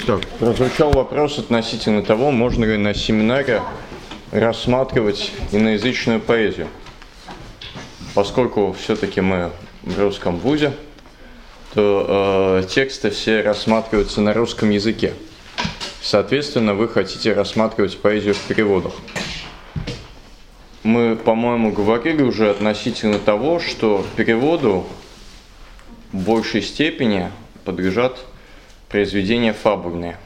Так, прозвучал вопрос относительно того, можно ли на семинаре рассматривать иноязычную поэзию. Поскольку все-таки мы в русском вузе, то тексты все рассматриваются на русском языке. Соответственно, вы хотите рассматривать поэзию в переводах. Мы, по-моему, говорили уже относительно того, что переводу в большей степени подлежат произведения фабульные.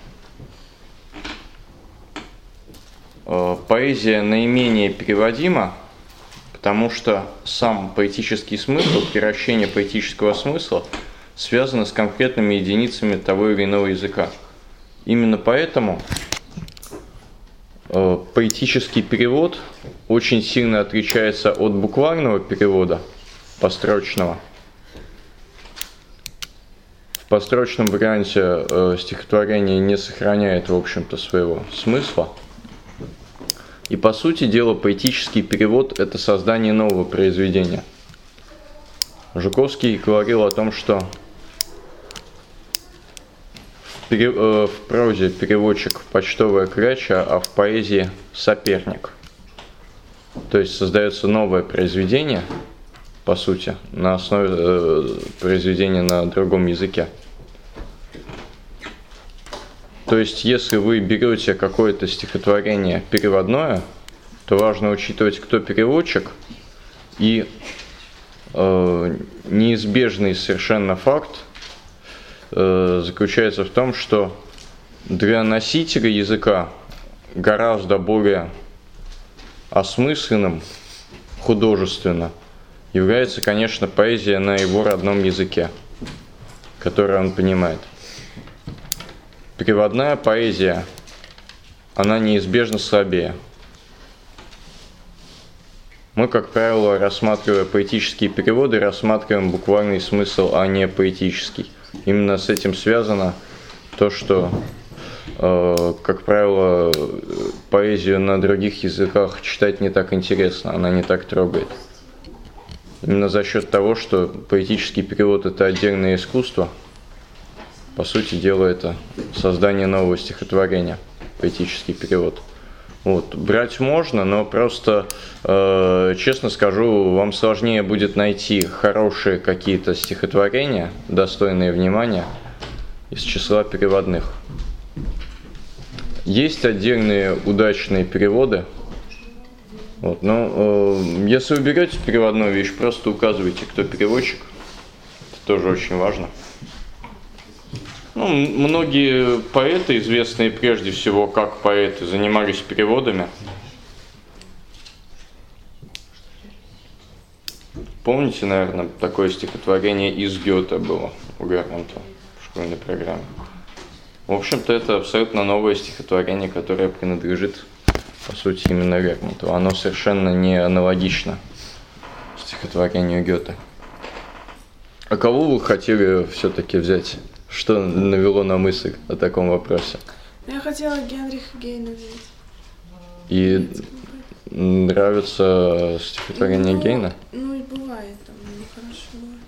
Поэзия наименее переводима, потому что сам поэтический смысл, превращение поэтического смысла связано с конкретными единицами того или иного языка. Именно поэтому поэтический перевод очень сильно отличается от буквального перевода, построчного. В построчном варианте стихотворение не сохраняет, в общем-то, своего смысла. И, по сути дела, поэтический перевод – это создание нового произведения. Жуковский говорил о том, что в прозе переводчик – почтовая кляча, а в поэзии – соперник. То есть создается новое произведение, по сути, на основе произведения на другом языке. То есть, если вы берете какое-то стихотворение переводное, то важно учитывать, кто переводчик, и неизбежный совершенно факт заключается в том, что для носителя языка гораздо более осмысленным, художественно является, конечно, поэзия на его родном языке, который он понимает. Переводная поэзия, она неизбежно слабее. Мы, как правило, рассматривая поэтические переводы, рассматриваем буквальный смысл, а не поэтический. Именно с этим связано то, что, как правило, поэзию на других языках читать не так интересно, она не так трогает. Именно за счет того, что поэтический перевод – это отдельное искусство, по сути дела, это создание нового стихотворения, поэтический перевод. Вот. Брать можно, но просто, честно скажу, вам сложнее будет найти хорошие какие-то стихотворения, достойные внимания, из числа переводных. Есть отдельные удачные переводы. Вот, но если вы берете переводную вещь, просто указывайте, кто переводчик. Это тоже очень важно. Многие поэты, известные прежде всего как поэты, занимались переводами. Помните, наверное, такое стихотворение из Гёте было у Лермонтова в школьной программе? В общем-то, это абсолютно новое стихотворение, которое принадлежит, по сути, именно Лермонтову. Оно совершенно не аналогично стихотворению Гёте. А кого вы хотели все-таки взять? Что навело на мысль о таком вопросе? Я хотела Генриха Гейна взять. И нравится стихотворение Гейна? Ну и бывает, там нехорошо бывает.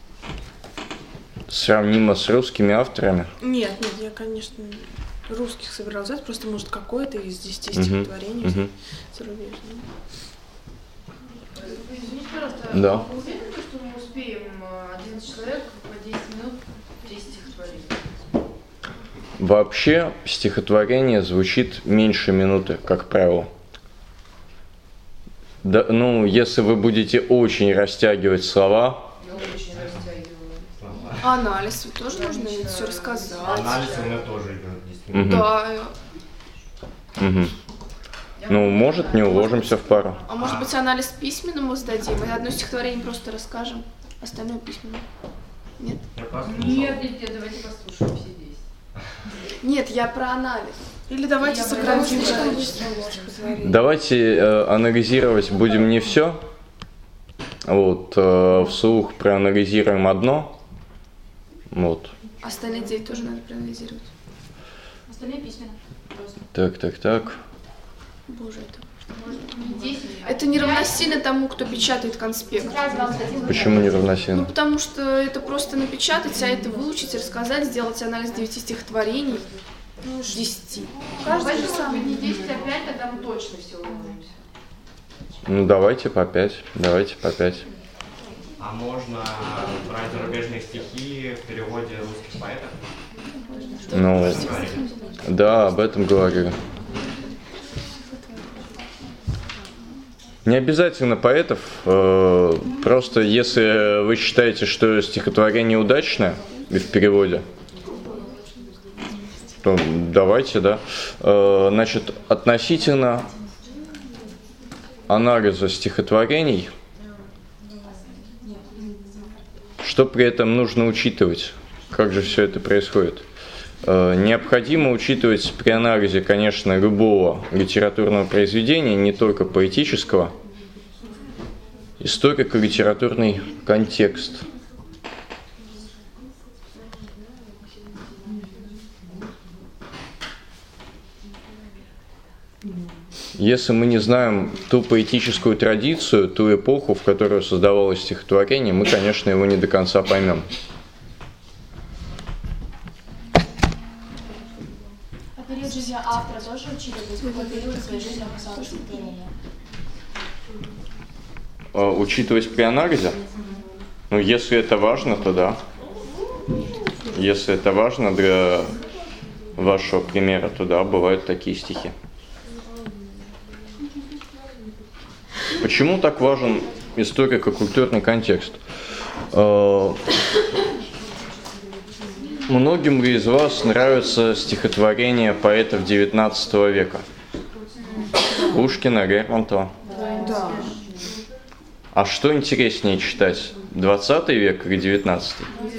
Сравнимо с русскими авторами? Нет, я, конечно, русских собиралась взять, просто, может, какое-то из 10 стихотворений зарубежных. Извините, пожалуйста, да. вы уверены, что мы успеем 11 человек по 10 минут 10 стихотворений? Вообще стихотворение звучит меньше минуты, как правило. Да, если вы будете очень растягивать слова. Я очень растягиваю. Анализ тоже нужно все рассказать. Анализ у меня тоже идет 10 минут. Да. Может, не уложимся в пару. А может быть, анализ письменным мы сдадим, и одно стихотворение просто расскажем, остальное письменно. Нет? Нет, давайте послушаем все 10. Нет, я про анализ. Или давайте сократим количество стихотворений. Давайте анализировать будем не все. Вслух проанализируем одно. Остальные 9 тоже надо проанализировать. Остальные письменно. Так. Боже, это... Не 10. Это не равносильно тому, кто печатает конспект. Почему не равносильно? Потому что это просто напечатать, а это выучить, рассказать, сделать анализ 9 стихотворений. Ну, 10. Каждый же самый не 10, а 5, тогда мы точно все уложимся. Ну, давайте по 5. Давайте по 5. А можно брать зарубежные стихи в переводе русских поэтов? Ну, да, об этом говорили. Не обязательно поэтов, просто если вы считаете, что стихотворение удачное и в переводе, то давайте, да. Значит, относительно анализа стихотворений, что при этом нужно учитывать, как же все это происходит. Необходимо учитывать при анализе, конечно, любого литературного произведения, не только поэтического, историко-литературный контекст. Если мы не знаем ту поэтическую традицию, ту эпоху, в которую создавалось стихотворение, мы, конечно, его не до конца поймем. Период жизни автора тоже учитывать, какой период своей жизни он писал стихотворение? Учитывать при анализе? Ну, если это важно, то да. Если это важно для вашего примера, то да, бывают такие стихи. Почему так важен историко-культурный контекст? Многим ли из вас нравятся стихотворения поэтов XIX века? Пушкина, Лермонтова? Да. А что интереснее читать? 20 век или 19?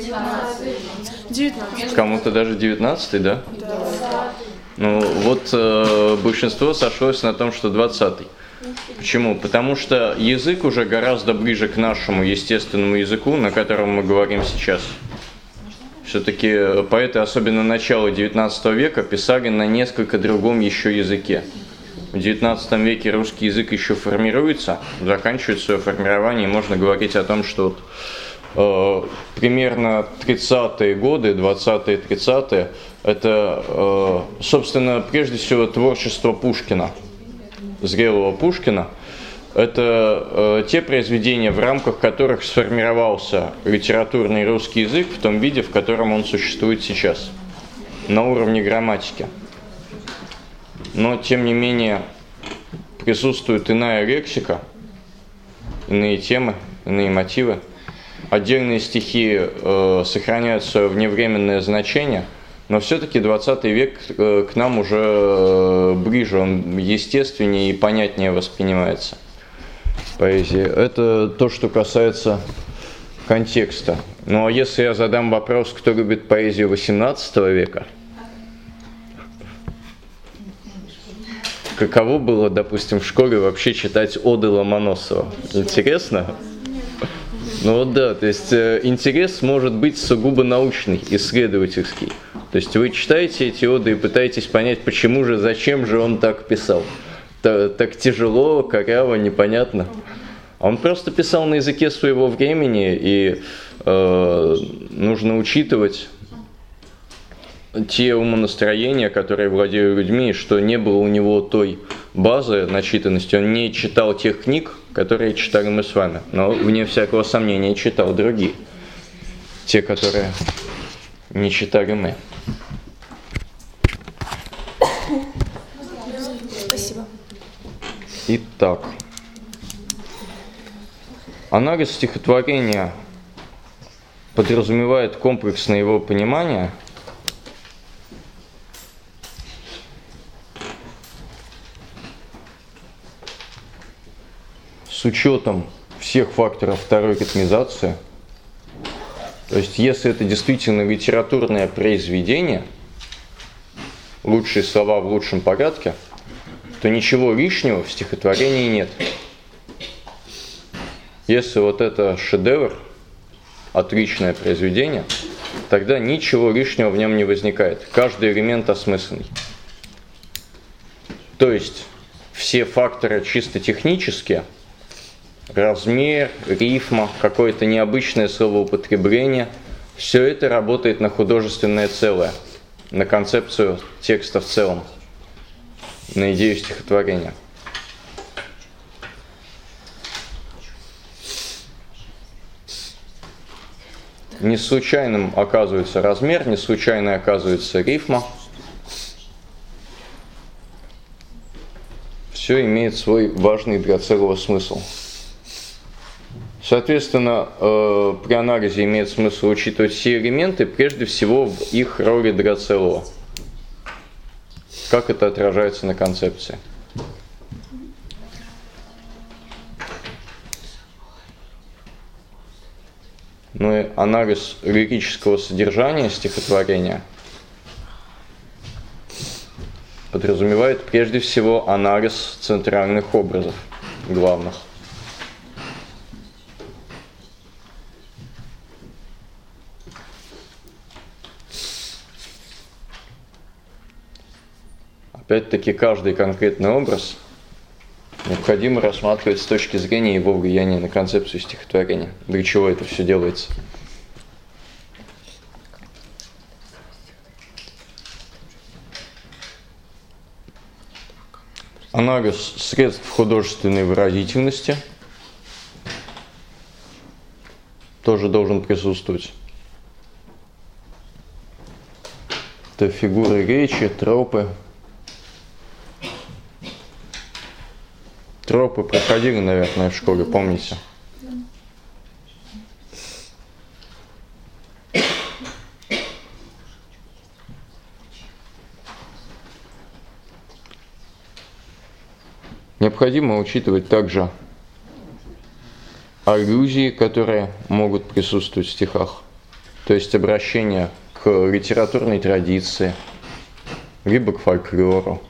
19. Кому-то даже 19, да? Да. Ну вот большинство сошлось на том, что 20-й. Почему? Потому что язык уже гораздо ближе к нашему естественному языку, на котором мы говорим сейчас. Все-таки поэты, особенно начала XIX века, писали на несколько другом еще языке. В XIX веке русский язык еще формируется, заканчивает свое формирование, и можно говорить о том, что примерно 30-е годы, 20-е, 30-е, это, собственно, прежде всего творчество Пушкина, зрелого Пушкина. Это те произведения, в рамках которых сформировался литературный русский язык в том виде, в котором он существует сейчас, на уровне грамматики. Но, тем не менее, присутствует иная лексика, иные темы, иные мотивы. Отдельные стихи сохраняют свое вневременное значение, но все-таки 20 век к нам уже ближе, он естественнее и понятнее воспринимается. Поэзии. Это то, что касается контекста. Ну а если я задам вопрос, кто любит поэзию XVIII века, каково было, допустим, в школе вообще читать оды Ломоносова? Интересно? Ну вот да, то есть интерес может быть сугубо научный, исследовательский. То есть вы читаете эти оды и пытаетесь понять, почему же, зачем же он так писал. Так тяжело, коряво, непонятно. Он просто писал на языке своего времени, и нужно учитывать те умонастроения, которые владеют людьми, что не было у него той базы начитанности. Он не читал тех книг, которые читали мы с вами, но, вне всякого сомнения, читал другие. Те, которые не читали мы. Спасибо. Итак, анализ стихотворения подразумевает комплексное его понимание с учетом всех факторов второй ритмизации. То есть, если это действительно литературное произведение, лучшие слова в лучшем порядке, то ничего лишнего в стихотворении нет. Если вот это шедевр, отличное произведение, тогда ничего лишнего в нем не возникает. Каждый элемент осмысленный. То есть все факторы чисто технические, размер, рифма, какое-то необычное словоупотребление, все это работает на художественное целое. на концепцию текста в целом, на идею стихотворения. Не случайным оказывается размер, не случайной оказывается рифма. Все имеет свой важный для целого смысл. Соответственно, при анализе имеет смысл учитывать все элементы, прежде всего в их роли для целого. Как это отражается на концепции. Ну и анализ лирического содержания стихотворения подразумевает прежде всего анализ центральных образов, главных. Опять-таки, каждый конкретный образ необходимо рассматривать с точки зрения его влияния на концепцию стихотворения. Для чего это все делается? Анализ средств художественной выразительности тоже должен присутствовать. Это фигуры речи, тропы. Тропы проходили, наверное, в школе, помните? Необходимо учитывать также аллюзии, которые могут присутствовать в стихах, то есть обращение к литературной традиции, либо к фольклору.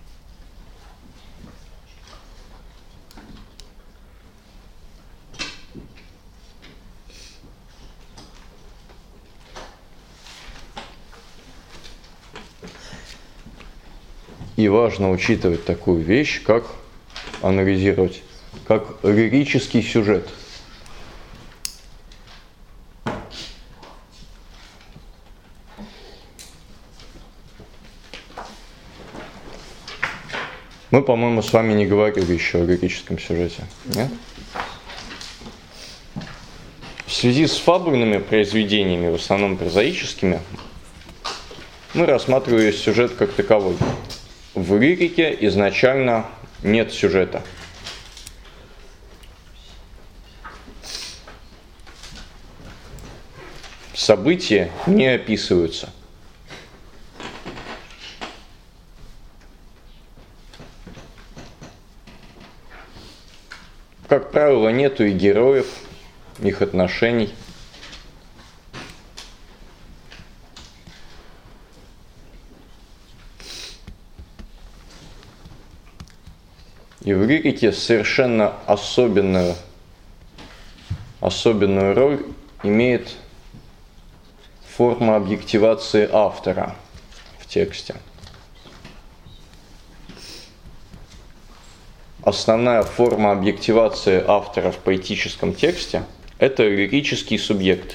И важно учитывать такую вещь, как анализировать, как лирический сюжет. Мы, по-моему, с вами не говорили еще о лирическом сюжете, нет? В связи с фабульными произведениями, в основном прозаическими, мы рассматривали сюжет как таковой. В лирике изначально нет сюжета. События не описываются. Как правило, нету и героев, их отношений. И в лирике совершенно особенную роль имеет форма объективации автора в тексте. Основная форма объективации автора в поэтическом тексте – это лирический субъект.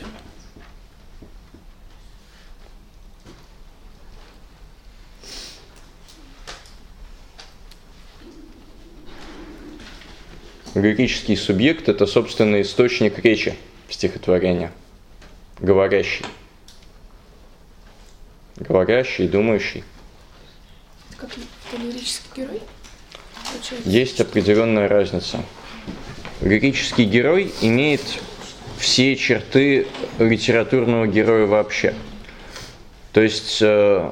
Лирический субъект – это, собственно, источник речи в стихотворении, говорящий. Говорящий, думающий. Как это лирический герой? Получается, Есть определенная разница. Лирический герой имеет все черты литературного героя вообще. То есть, что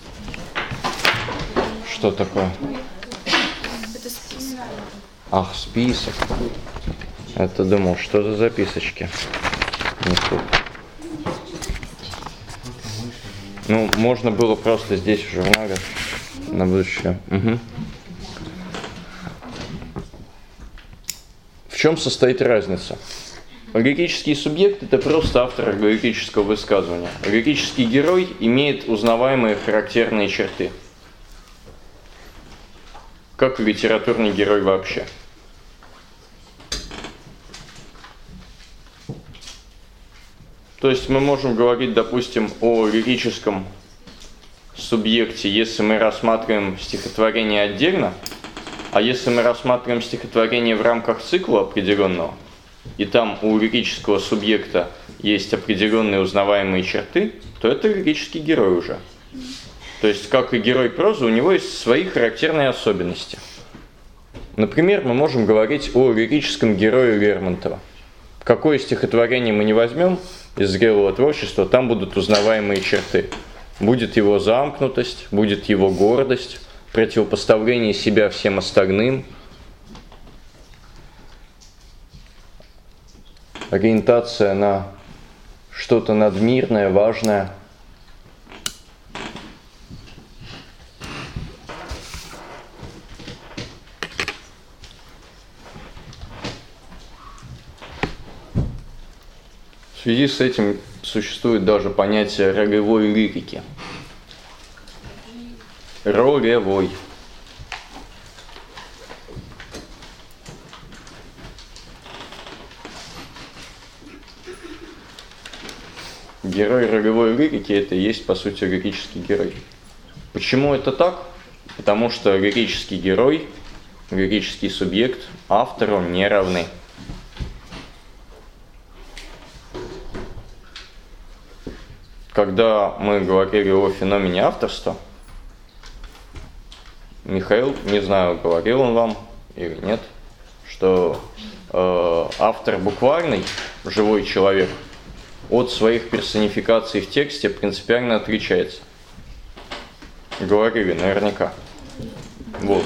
такое? это список. Ах, список. Это думал, что за записочки? Несут. Ну, можно было просто здесь в журнале на будущее. Угу. В чем состоит разница? Лирический субъект – это просто автор лирического высказывания. Лирический герой имеет узнаваемые характерные черты. Как литературный герой вообще. То есть мы можем говорить, допустим, о лирическом субъекте, если мы рассматриваем стихотворение отдельно, а если мы рассматриваем стихотворение в рамках цикла определенного, и там у лирического субъекта есть определенные узнаваемые черты, то это лирический герой уже. То есть, как и герой прозы, у него есть свои характерные особенности. Например, мы можем говорить о лирическом герое Лермонтова. Какое стихотворение мы не возьмем из зрелого творчества, там будут узнаваемые черты. Будет его замкнутость, будет его гордость, противопоставление себя всем остальным, ориентация на что-то надмирное, важное. В связи с этим существует даже понятие ролевой лирики. Ролевой. Герой ролевой лирики – это и есть, по сути, лирический герой. Почему это так? Потому что лирический герой, лирический субъект автору не равны. Когда мы говорили о феномене авторства, Михаил, не знаю, говорил он вам или нет, что автор буквальный, живой человек, от своих персонификаций в тексте принципиально отличается. Говорили наверняка. Вот.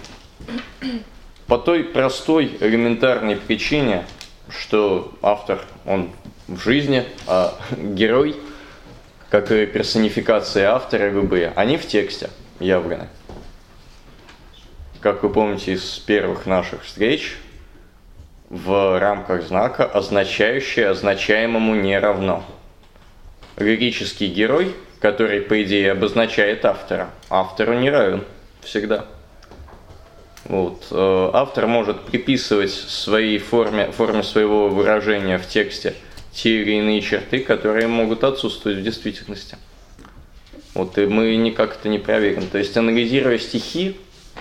По той простой, элементарной причине, что автор, он в жизни, а герой, как и персонификации автора любые, они в тексте явлены. Как вы помните из первых наших встреч, в рамках знака означающее означаемому не равно. Лирический герой, который, по идее, обозначает автора, автору не равен всегда. Вот. Автор может приписывать своей форме своего выражения в тексте те или иные черты, которые могут отсутствовать в действительности. Вот, и мы никак это не проверим. То есть, анализируя стихи,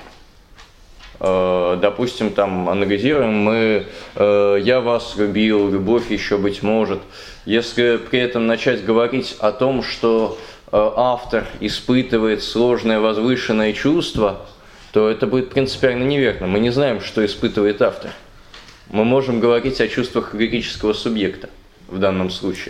допустим, там анализируем мы «Я вас любил», «Любовь еще быть может». Если при этом начать говорить о том, что автор испытывает сложное возвышенное чувство, то это будет принципиально неверно. Мы не знаем, что испытывает автор. Мы можем говорить о чувствах лирического субъекта в данном случае.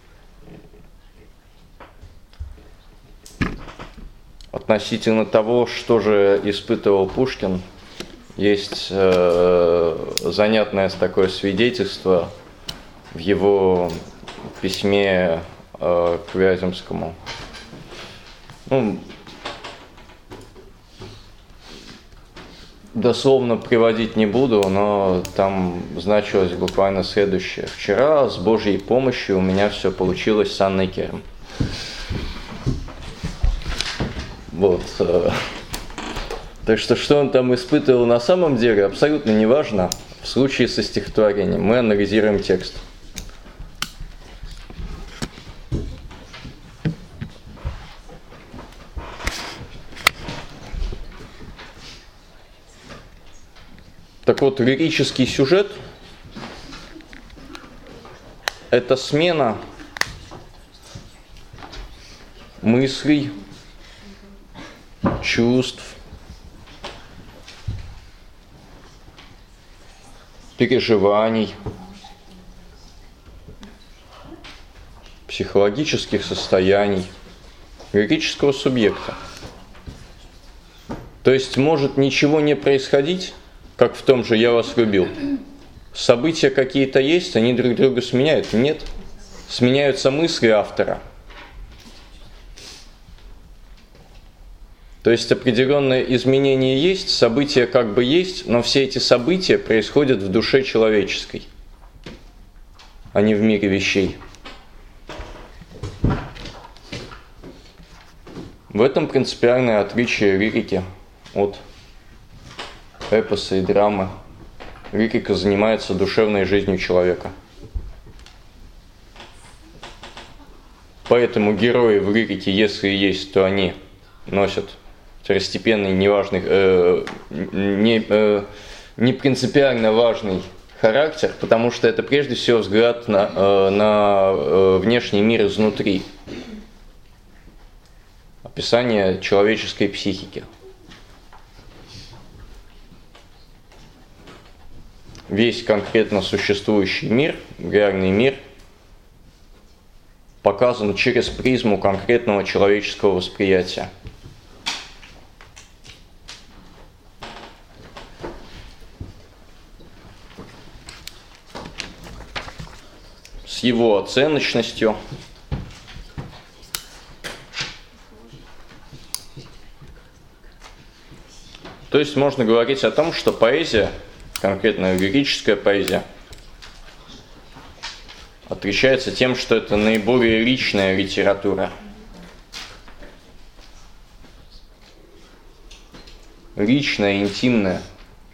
Относительно того, что же испытывал Пушкин, есть занятное такое свидетельство в его письме к Вяземскому. Дословно приводить не буду, но там значилось буквально следующее. «Вчера с Божьей помощью у меня все получилось с Анной Керм». Вот. Так что он там испытывал на самом деле, абсолютно неважно. В случае со стихотворением мы анализируем текст. Так вот, лирический сюжет – это смена мыслей, чувств, переживаний, психологических состояний лирического субъекта. То есть может ничего не происходить, как в том же «Я вас любил». События какие-то есть, они друг друга сменяют? Нет. Сменяются мысли автора. То есть определенное изменение есть, события как бы есть, но все эти события происходят в душе человеческой, а не в мире вещей. В этом принципиальное отличие лирики от эпоса и драмы. Лирика занимается душевной жизнью человека. Поэтому герои в лирике, если есть, то они носят второстепенный, неважный, не принципиально важный характер, потому что это прежде всего взгляд на внешний мир изнутри. Описание человеческой психики. Весь конкретно существующий мир, реальный мир, показан через призму конкретного человеческого восприятия. С его оценочностью. То есть можно говорить о том, что поэзия, конкретно лирическая поэзия, отличается тем, что это наиболее личная литература. Личная, интимная.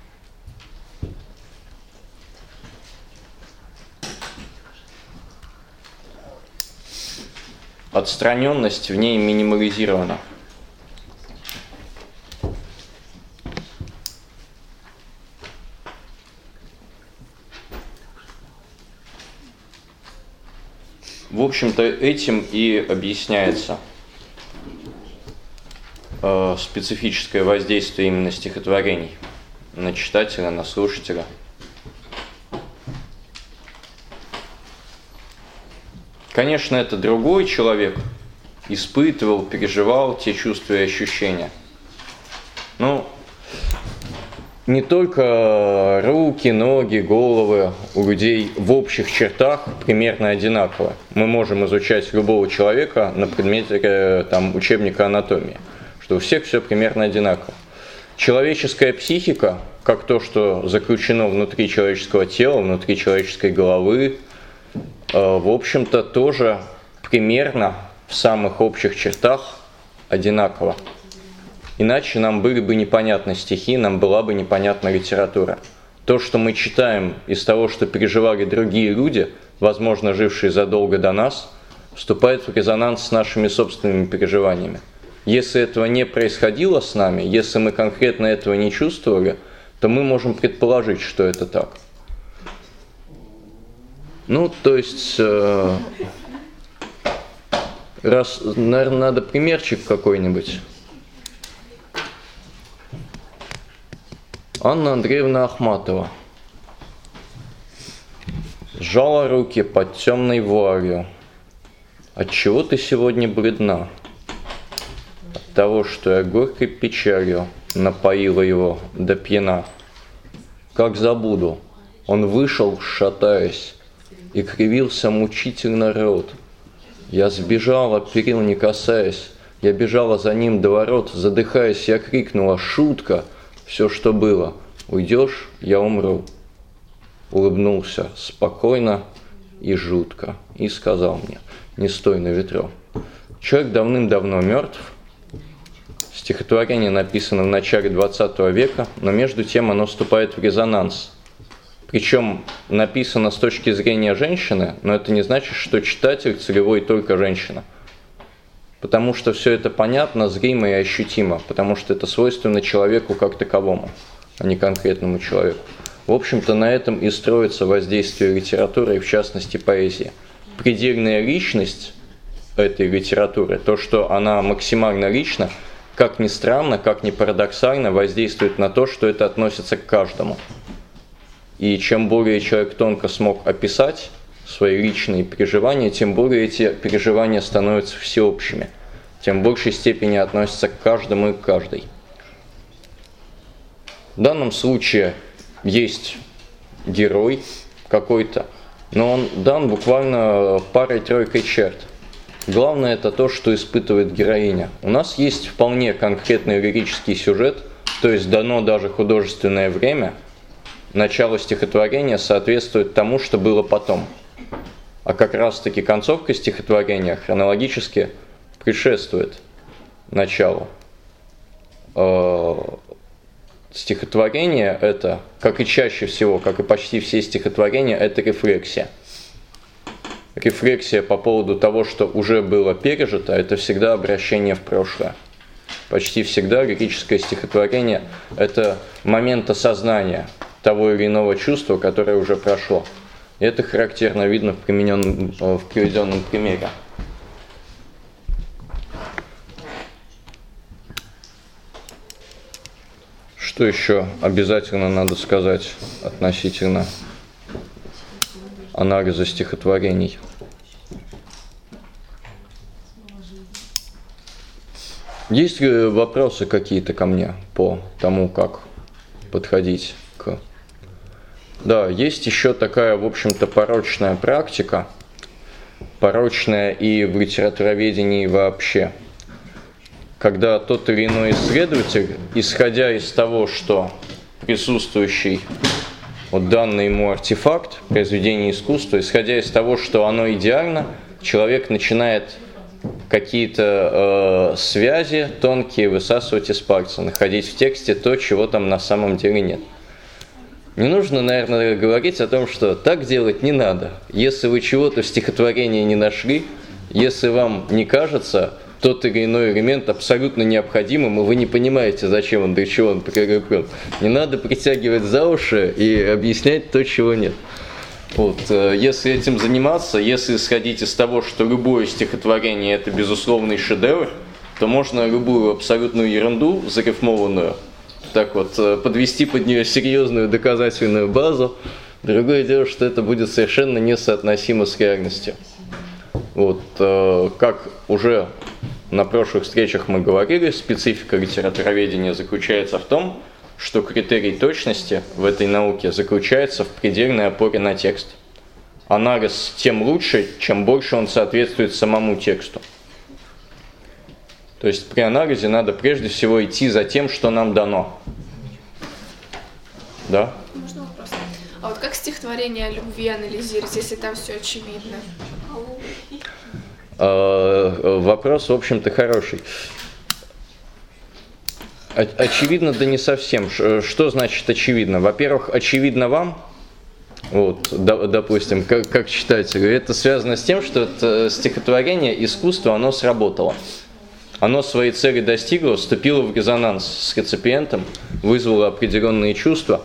Отстраненность в ней минимализирована. В общем-то, этим и объясняется специфическое воздействие именно стихотворений на читателя, на слушателя. Конечно, это другой человек испытывал, переживал те чувства и ощущения. Но не только руки, ноги, головы у людей в общих чертах примерно одинаково. Мы можем изучать любого человека на предмете учебника анатомии, что у всех все примерно одинаково. Человеческая психика, как то, что заключено внутри человеческого тела, внутри человеческой головы, в общем-то тоже примерно в самых общих чертах одинаково. Иначе нам были бы непонятны стихи, нам была бы непонятна литература. То, что мы читаем из того, что переживали другие люди, возможно, жившие задолго до нас, вступает в резонанс с нашими собственными переживаниями. Если этого не происходило с нами, если мы конкретно этого не чувствовали, то мы можем предположить, что это так. Ну, то есть, наверное, надо примерчик какой-нибудь. Анна Андреевна Ахматова сжала руки под темной вуалью. Отчего ты сегодня бледна? От того, что я горькой печалью напоила его до пьяна. Как забуду, он вышел, шатаясь, и кривился мучительно рот. Я сбежала, перил не касаясь, я бежала за ним до ворот, задыхаясь, я крикнула: «Шутка! Все, что было. Уйдешь, я умру». Улыбнулся спокойно и жутко и сказал мне: «Не стой на ветру». Человек давным-давно мертв. Стихотворение написано в начале 20 века, но между тем оно вступает в резонанс. Причем написано с точки зрения женщины, но это не значит, что читатель целевой только женщина. Потому что все это понятно, зримо и ощутимо, потому что это свойственно человеку как таковому, а не конкретному человеку. В общем-то, на этом и строится воздействие литературы, и в частности поэзии. Предельная личность этой литературы, то, что она максимально лична, как ни странно, как ни парадоксально, воздействует на то, что это относится к каждому. И чем более человек тонко смог описать свои личные переживания, тем более эти переживания становятся всеобщими, тем в большей степени относятся к каждому и к каждой. В данном случае есть герой какой-то, но он дан буквально парой-тройкой черт. Главное это то, что испытывает героиня. У нас есть вполне конкретный лирический сюжет, то есть дано даже художественное время. Начало стихотворения соответствует тому, что было потом. А как раз-таки концовка стихотворения хронологически предшествует началу. Стихотворение это, как и чаще всего, как и почти все стихотворения, это рефлексия. Рефлексия по поводу того, что уже было пережито, это всегда обращение в прошлое. Почти всегда лирическое стихотворение – это момент осознания того или иного чувства, которое уже прошло. И это характерно видно в приведенном примере. Что еще обязательно надо сказать относительно анализа стихотворений? Есть ли вопросы какие-то ко мне по тому, как подходить к... Да, есть еще такая, в общем-то, порочная практика, порочная и в литературоведении вообще, когда тот или иной исследователь, исходя из того, что присутствующий вот данный ему артефакт, произведение искусства, исходя из того, что оно идеально, человек начинает какие-то связи тонкие высасывать из пальца, находить в тексте то, чего там на самом деле нет. Не нужно, наверное, говорить о том, что так делать не надо. Если вы чего-то в стихотворении не нашли, если вам не кажется тот или иной элемент абсолютно необходимым, и вы не понимаете, зачем он, для чего он прикреплен, не надо притягивать за уши и объяснять то, чего нет. Вот, если этим заниматься, если исходить из того, что любое стихотворение – это безусловный шедевр, то можно любую абсолютную ерунду, зарифмованную, так вот, подвести под нее серьезную доказательную базу. Другое дело, что это будет совершенно несоотносимо с реальностью. Вот, как уже на прошлых встречах мы говорили, специфика литературоведения заключается в том, что критерий точности в этой науке заключается в предельной опоре на текст. Анализ тем лучше, чем больше он соответствует самому тексту. То есть при анализе надо прежде всего идти за тем, что нам дано. Да? Можно вопрос? А вот как стихотворение о любви анализировать, если там все очевидно? Вопрос, в общем-то, хороший. Очевидно, да не совсем. Что значит очевидно? Во-первых, очевидно вам, вот, допустим, как читателю, это связано с тем, что это стихотворение, искусство, оно сработало. Оно своей цели достигло, вступило в резонанс с реципиентом, вызвало определенные чувства.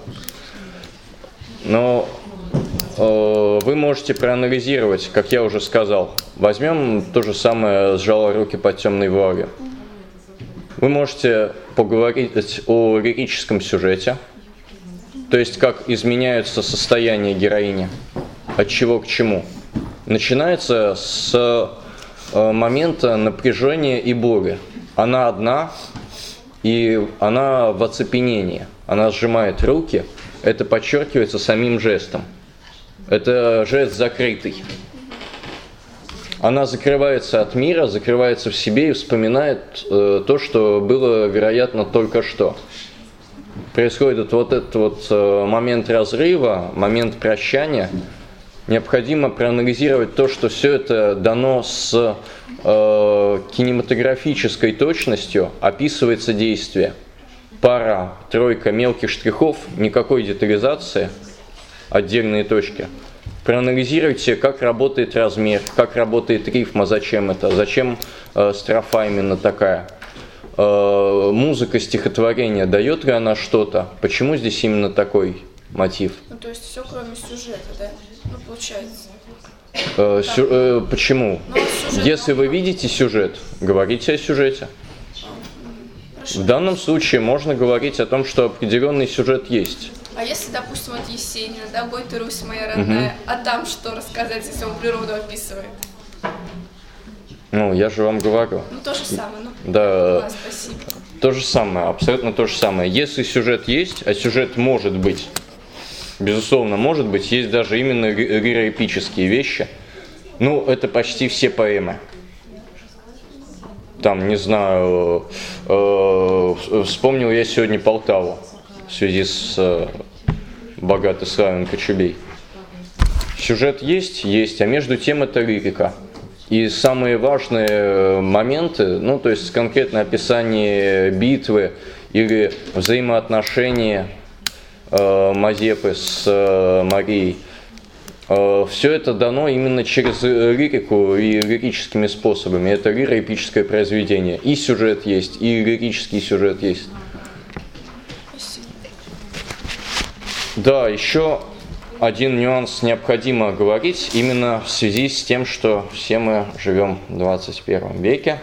Но вы можете проанализировать, как я уже сказал. Возьмем то же самое «Сжала руки под темной вуалью». Вы можете поговорить о лирическом сюжете, то есть как изменяются состояния героини, от чего к чему. Начинается с момента напряжения и боли. Она одна, и она в оцепенении. Она сжимает руки, это подчеркивается самим жестом. Это жест закрытый. Она закрывается от мира, закрывается в себе и вспоминает то, что было, вероятно, только что. Происходит вот этот вот момент разрыва, момент прощания. Необходимо проанализировать то, что все это дано с кинематографической точностью, описывается действие. Пара, тройка мелких штрихов, никакой детализации, отдельные точки. Проанализируйте, как работает размер, как работает рифма, зачем это, зачем строфа именно такая. Музыка стихотворения, дает ли она что-то, почему здесь именно такой мотив? Ну, то есть все кроме сюжета, да? Ну, получается. Почему? Если вы видите сюжет, говорите о сюжете. Хорошо. В данном случае можно говорить о том, что определенный сюжет есть. А если, допустим, вот Есенина, да, «Бой ты, Русь моя родная», а там что рассказать, если он природу описывает? Ну, я же вам говорю. Ну, то же самое, ну. Да. Да, спасибо. То же самое, абсолютно то же самое. Если сюжет есть, а сюжет может быть, безусловно, может быть, есть даже именно лироэпические вещи. Ну, это почти все поэмы. Там, не знаю, вспомнил я сегодня Полтаву в связи с богатой славен Кочубей. Сюжет есть, а между тем это лирика. И самые важные моменты, ну, то есть конкретно описание битвы или взаимоотношения Мазепы с Марией, Все это дано именно через лирику и лирическими способами. Это лироэпическое произведение. И сюжет есть, и лирический сюжет есть. Да, еще один нюанс необходимо говорить именно в связи с тем, что все мы живем в 21 веке.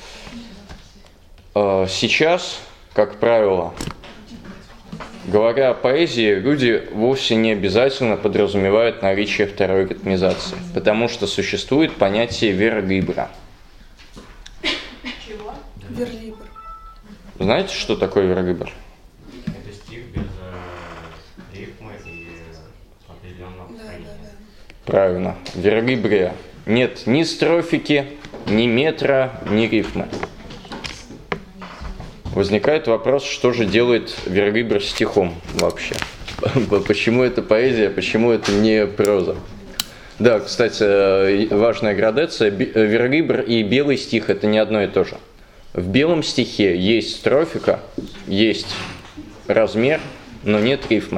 Сейчас, как правило, говоря о поэзии, люди вовсе не обязательно подразумевают наличие второй ритмизации, потому что существует понятие верлибра. Чего? Верлибр. Знаете, что такое верлибр? Это стих без рифмы и определенного построения. Правильно. В верлибре нет ни строфики, ни метра, ни рифмы. Возникает вопрос, что же делает верлибр стихом вообще? Почему это поэзия, почему это не проза? Да, кстати, важная градация. Верлибр и белый стих – это не одно и то же. В белом стихе есть строфика, есть размер, но нет рифмы.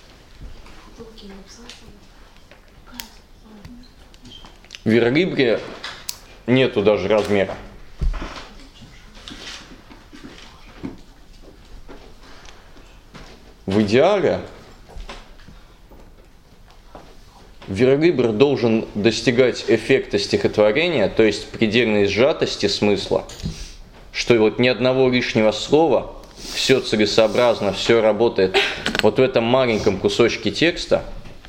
В верлибре нету даже размера. В идеале верлибр должен достигать эффекта стихотворения, то есть предельной сжатости смысла, что вот ни одного лишнего слова, все целесообразно, все работает вот в этом маленьком кусочке текста,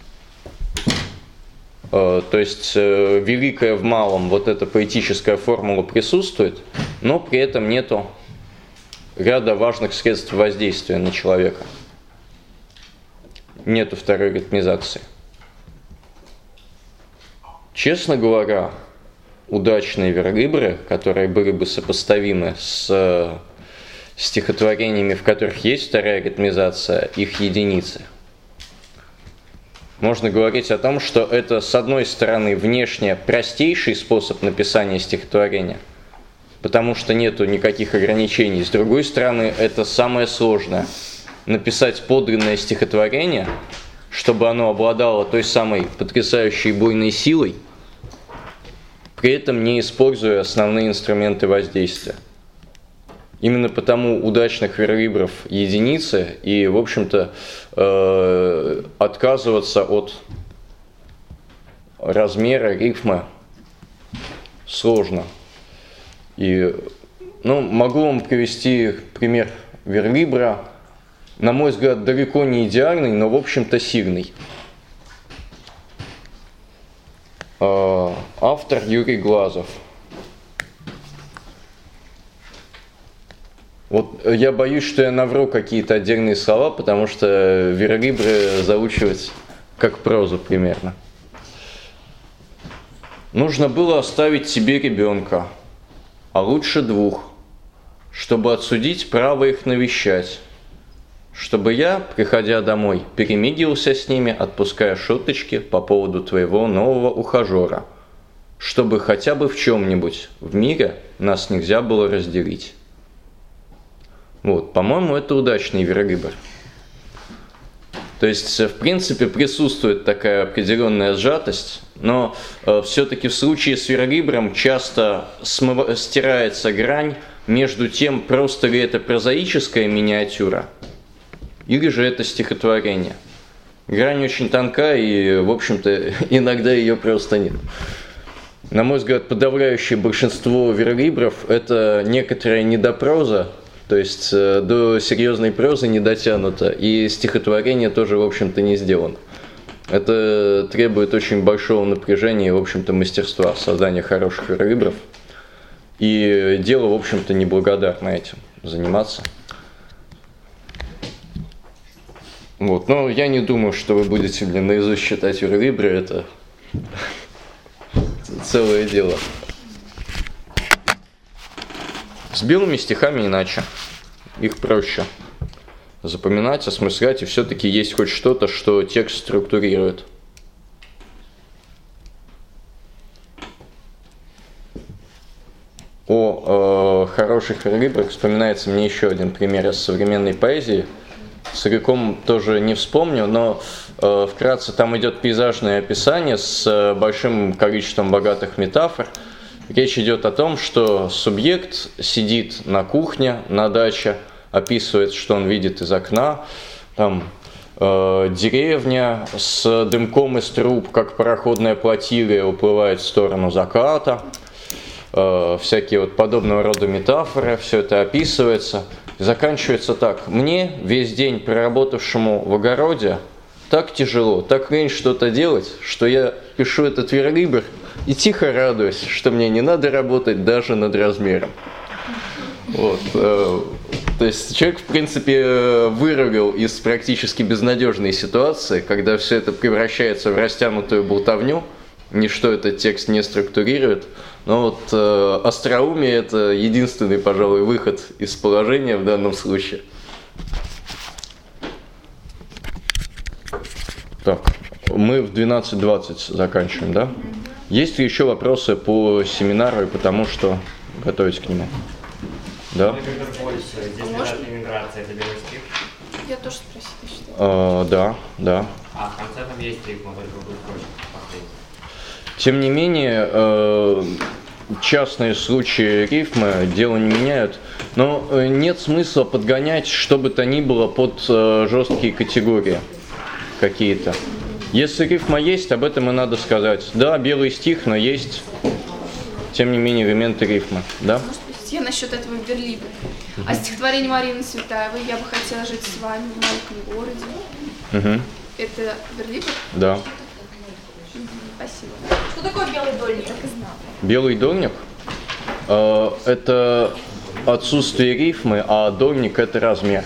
то есть великое в малом, вот эта поэтическая формула присутствует, но при этом нету ряда важных средств воздействия на человека. Нету второй ритмизации. Честно говоря, удачные верлибры, которые были бы сопоставимы с стихотворениями, в которых есть вторая ритмизация, их единицы. Можно говорить о том, что это, с одной стороны, внешне простейший способ написания стихотворения, потому что нету никаких ограничений. С другой стороны, это самое сложное. Написать подлинное стихотворение, чтобы оно обладало той самой потрясающей буйной силой, при этом не используя основные инструменты воздействия. Именно потому удачных верлибров единицы, и, в общем-то, отказываться от размера рифмы сложно. И, могу вам привести пример верлибра, на мой взгляд, далеко не идеальный, но, в общем-то, сильный. Автор Юрий Глазов. Вот я боюсь, что я навру какие-то отдельные слова, потому что верлибры заучивать как прозу примерно. Нужно было оставить себе ребенка, а лучше двух, чтобы отсудить право их навещать. Чтобы я, приходя домой, перемигивался с ними, отпуская шуточки по поводу твоего нового ухажера, чтобы хотя бы в чем-нибудь в мире нас нельзя было разделить. Вот, по-моему, это удачный верлибр. То есть, в принципе, присутствует такая определенная сжатость, но все-таки в случае с верлибром часто стирается грань между тем, просто ли это прозаическая миниатюра, или же это стихотворение. Грань очень тонка, и, в общем-то, иногда ее просто нет. На мой взгляд, подавляющее большинство верлибров – это некоторая недопроза, то есть до серьезной прозы не дотянуто, и стихотворение тоже, в общем-то, не сделано. Это требует очень большого напряжения и, в общем-то, мастерства создания хороших верлибров. И дело, в общем-то, неблагодарно этим заниматься. Вот. Но я не думаю, что вы будете наизусть читать верлибры, это целое дело. С белыми стихами иначе. Их проще запоминать, осмыслять, и все-таки есть хоть что-то, что текст структурирует. О хороших верлибрах вспоминается мне еще один пример из современной поэзии. целиком тоже не вспомню, но вкратце там идет пейзажное описание с большим количеством богатых метафор. Речь идет о том, что субъект сидит на кухне, на даче, описывает, что он видит из окна, там деревня с дымком из труб, как пароходная плотилия, уплывает в сторону заката, всякие вот подобного рода метафоры, все это описывается. И заканчивается так: мне, весь день проработавшему в огороде, так тяжело, так лень что-то делать, что я пишу этот верлибр и тихо радуюсь, что мне не надо работать даже над размером. Вот. То есть человек, в принципе, вырулил из практически безнадежной ситуации, когда все это превращается в растянутую болтовню, ничто этот текст не структурирует. Но вот остроумие – это единственный, пожалуй, выход из положения в данном случае. Так, мы в 12:20 заканчиваем, да? Есть ли еще вопросы по семинару и по тому, что готовить к нему? Да? Здесь лежат иммиграция, это белый стих. Я тоже спросила, что. Да. А в конце там есть рифма, только будет проще повторить. Тем не менее, частные случаи рифмы дело не меняют, но нет смысла подгонять что бы то ни было под жесткие категории какие-то. Если рифма есть, об этом и надо сказать. Да, белый стих, но есть, тем не менее, элементы рифмы. Да? Я насчет этого верлибра. А стихотворение Марины Цветаевой «Я бы хотела жить с вами в маленьком городе». Угу. Это верлибр? Да. Спасибо. Что такое белый дольник? Так и знала. Белый дольник – это отсутствие рифмы, а дольник – это размер.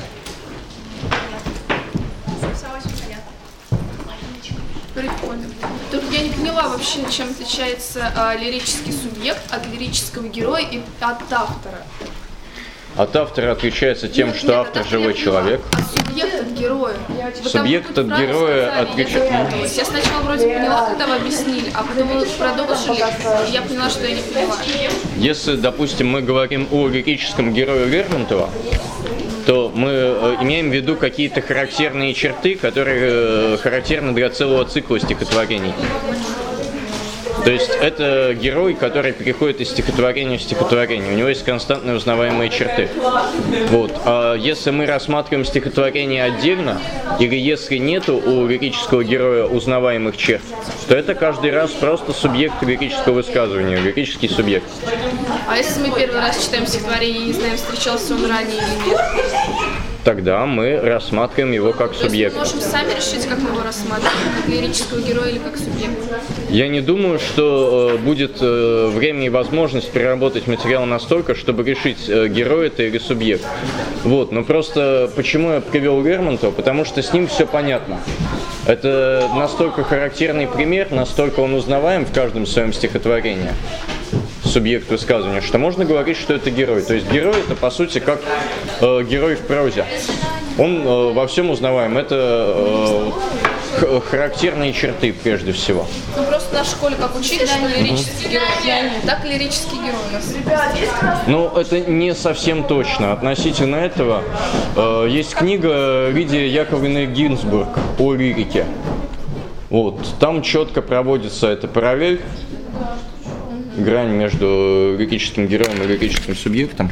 Прикольно. Только я не поняла вообще, чем отличается лирический субъект от лирического героя и от автора. От автора отличается тем, что автор живой человек. А субъект от героя. Субъект от героя отличается. Я сначала вроде поняла, когда вы объяснили, а потом вы продолжили, и я поняла, что я не поняла. Если, допустим, мы говорим о лирическом герое Лермонтова, то мы имеем в виду какие-то характерные черты, которые характерны для целого цикла стихотворений. То есть это герой, который переходит из стихотворения в стихотворение. У него есть константно узнаваемые черты. Вот. А если мы рассматриваем стихотворение отдельно, или если нету у лирического героя узнаваемых черт, то это каждый раз просто субъект лирического высказывания, лирический субъект. А если мы первый раз читаем стихотворение и не знаем, встречался он ранее или нет? Тогда мы рассматриваем его как субъект. То есть мы можем сами решить, как мы его рассматриваем, как лирического героя или как субъект? Я не думаю, что будет время и возможность переработать материал настолько, чтобы решить, герой это или субъект. Вот. Но просто почему я привел Лермонтова? Потому что с ним все понятно. Это настолько характерный пример, настолько он узнаваем в каждом своем стихотворении, субъект высказывания, что можно говорить, что это герой. То есть герой это по сути как герой в прозе. Он во всем узнаваем. Это характерные черты прежде всего. Ну просто в нашей школе как учили, что лирический герой, так лирический герой у нас. Ну это не совсем точно. Относительно этого есть книга Лидии Яковлевны Гинзбург о лирике. Вот. Там четко проводится эта параллель, грань между лирическим героем и лирическим субъектом.